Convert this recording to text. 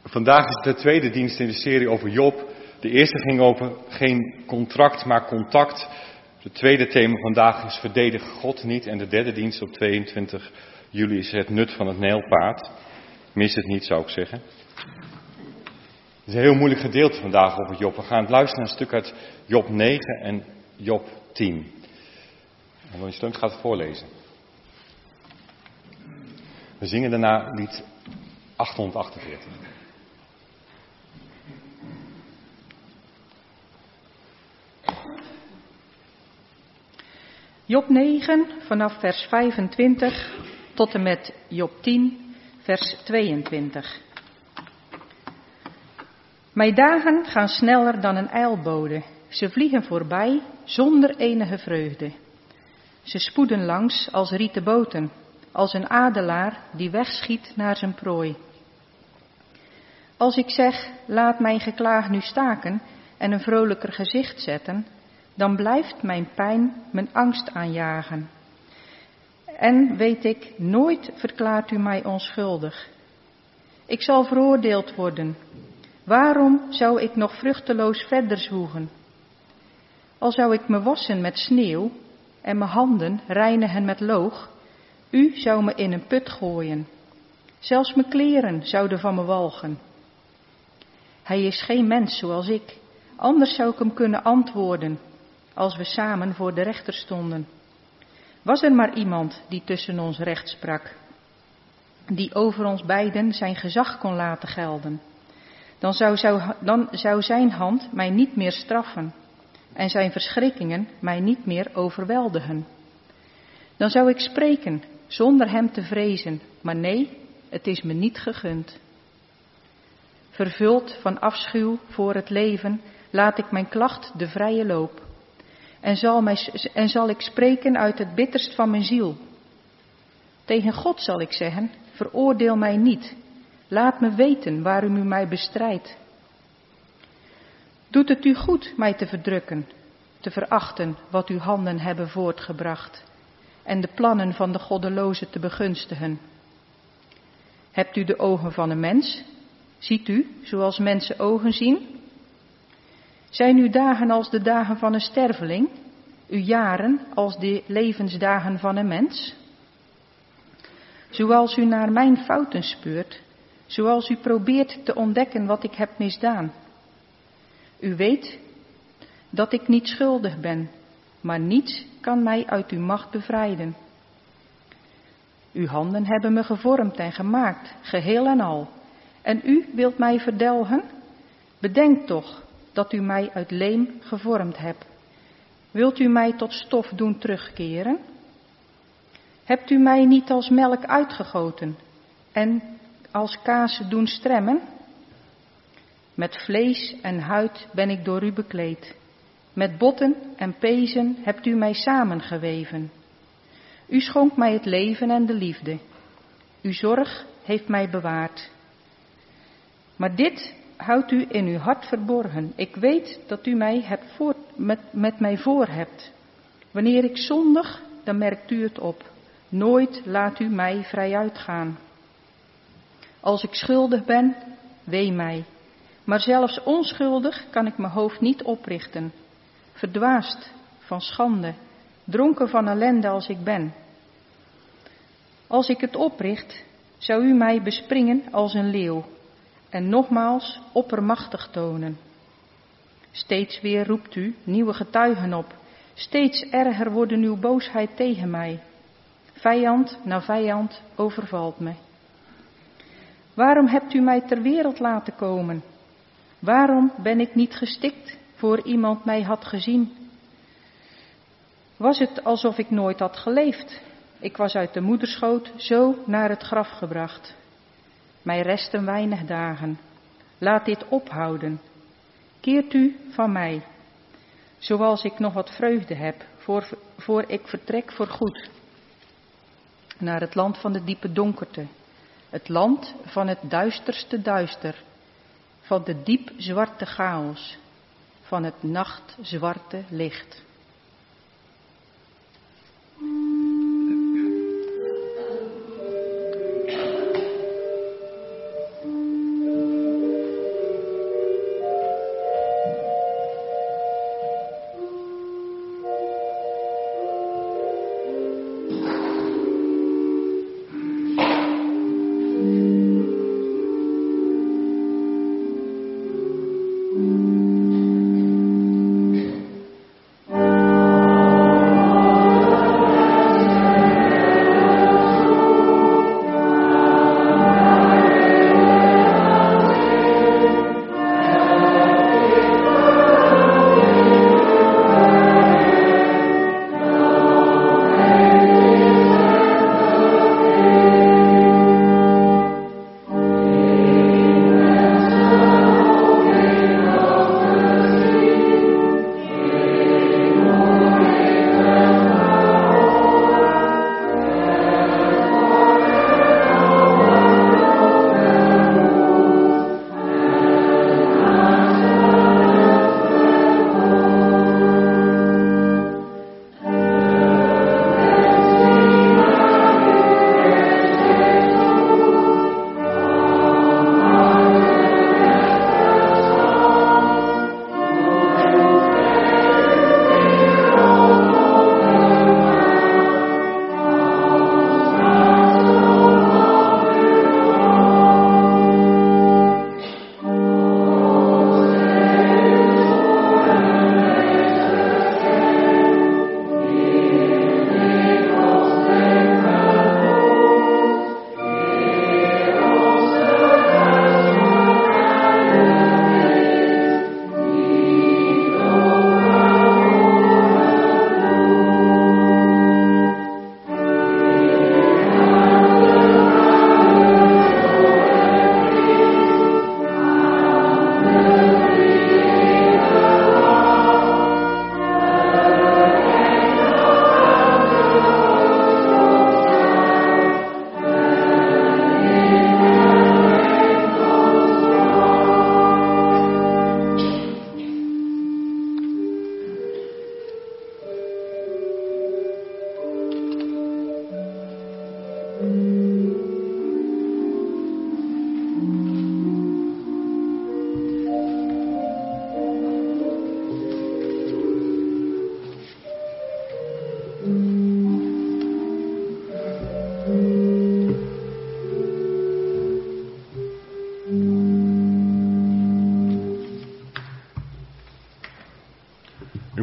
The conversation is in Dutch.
Vandaag is het de tweede dienst in de serie over Job. De eerste ging over geen contract, maar contact. Het tweede thema vandaag is verdedig God niet. En de derde dienst op 22 juli is het nut van het nijlpaard. Mis het niet, zou ik zeggen. Het is een heel moeilijk gedeelte vandaag over Job. We gaan luisteren naar een stuk uit Job 9 en Job 10. En Ronnie Steunks gaat het voorlezen. We zingen daarna lied 848. Job 9 vanaf vers 25 tot en met Job 10 vers 22. Mijn dagen gaan sneller dan een ijlbode. Ze vliegen voorbij zonder enige vreugde. Ze spoeden langs als rieten boten, als een adelaar die wegschiet naar zijn prooi. Als ik zeg, laat mijn geklaag nu staken en een vrolijker gezicht zetten, dan blijft mijn pijn mijn angst aanjagen. En weet ik, nooit verklaart u mij onschuldig. Ik zal veroordeeld worden. Waarom zou ik nog vruchteloos verder zwoegen? Al zou ik me wassen met sneeuw en mijn handen reinigen met loog, u zou me in een put gooien. Zelfs mijn kleren zouden van me walgen. Hij is geen mens zoals ik, anders zou ik hem kunnen antwoorden, als we samen voor de rechter stonden. Was er maar iemand die tussen ons recht sprak, die over ons beiden zijn gezag kon laten gelden, dan zou zijn hand mij niet meer straffen en zijn verschrikkingen mij niet meer overweldigen. Dan zou ik spreken zonder hem te vrezen, maar nee, het is me niet gegund. Vervuld van afschuw voor het leven, laat ik mijn klacht de vrije loop. En zal ik spreken uit het bitterst van mijn ziel. Tegen God zal ik zeggen, veroordeel mij niet. Laat me weten waarom u mij bestrijdt. Doet het u goed mij te verdrukken, te verachten wat uw handen hebben voortgebracht en de plannen van de goddeloze te begunstigen? Hebt u de ogen van een mens? Ziet u zoals mensen ogen zien? Zijn uw dagen als de dagen van een sterveling, uw jaren als de levensdagen van een mens? Zoals u naar mijn fouten speurt, zoals u probeert te ontdekken wat ik heb misdaan. U weet dat ik niet schuldig ben, maar niets kan mij uit uw macht bevrijden. Uw handen hebben me gevormd en gemaakt, geheel en al. En u wilt mij verdelgen? Bedenk toch dat u mij uit leem gevormd hebt. Wilt u mij tot stof doen terugkeren? Hebt u mij niet als melk uitgegoten en als kaas doen stremmen? Met vlees en huid ben ik door u bekleed. Met botten en pezen hebt u mij samengeweven. U schonk mij het leven en de liefde. Uw zorg heeft mij bewaard. Maar dit houdt u in uw hart verborgen. Ik weet dat u mij met mij voor hebt. Wanneer ik zondig, dan merkt u het op. Nooit laat u mij vrij uitgaan. Als ik schuldig ben, wee mij. Maar zelfs onschuldig kan ik mijn hoofd niet oprichten. Verdwaasd van schande, dronken van ellende als ik ben. Als ik het opricht, zou u mij bespringen als een leeuw en nogmaals oppermachtig tonen. Steeds weer roept u nieuwe getuigen op. Steeds erger worden uw boosheid tegen mij. Vijand na vijand overvalt me. Waarom hebt u mij ter wereld laten komen? Waarom ben ik niet gestikt voor iemand mij had gezien? Was het alsof ik nooit had geleefd? Ik was uit de moederschoot zo naar het graf gebracht. Mij resten weinig dagen. Laat dit ophouden. Keert u van mij, zoals ik nog wat vreugde heb, voor ik vertrek voor goed. Naar het land van de diepe donkerte. Het land van het duisterste duister. Van de diep zwarte chaos. Van het nachtzwarte licht.